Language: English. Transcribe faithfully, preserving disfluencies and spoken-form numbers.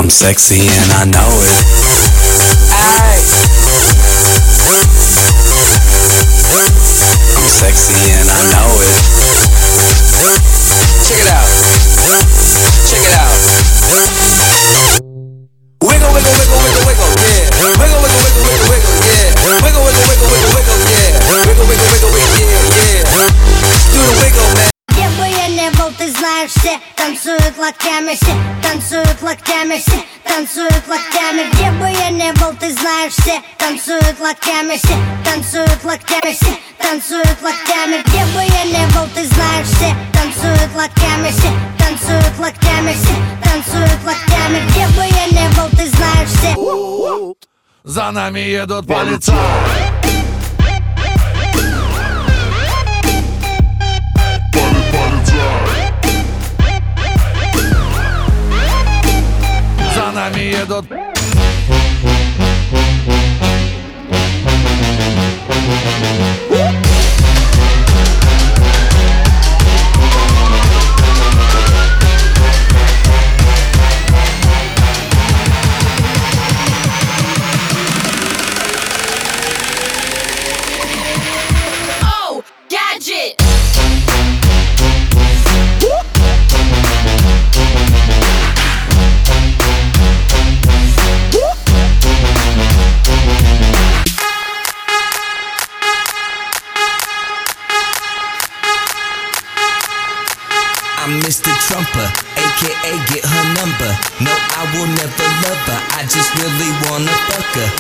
sexy and I know it. Ay. I'm sexy and I know it. Check it out. Check it out. Wiggle, wiggle, wiggle, wiggle, wiggle, yeah. Wiggle, wiggle, wiggle, wiggle, wiggle, yeah. Wiggle, wiggle, wiggle, wiggle, wiggle, yeah. Wiggle, wiggle, wiggle, wiggle, yeah, yeah. Do the wiggle, man. Где бы я не был, ты знаешь, все танцуют локтями, все танцуют локтями, все танцуют локтями. Где бы я не был, ты знаешь, все танцуют локтями, все танцуют локтями, все танцуют локтями. Где бы я не был, ты знаешь, все танцуют локтями, все танцуют локтями, все танцуют локтями. Где бы я не был, ты знаешь, все. За нами едут полицаи. За нами едут. Oh, gadget. I'm Mister Trumper, aka get her number. No, I will never love her, I just really wanna fuck her.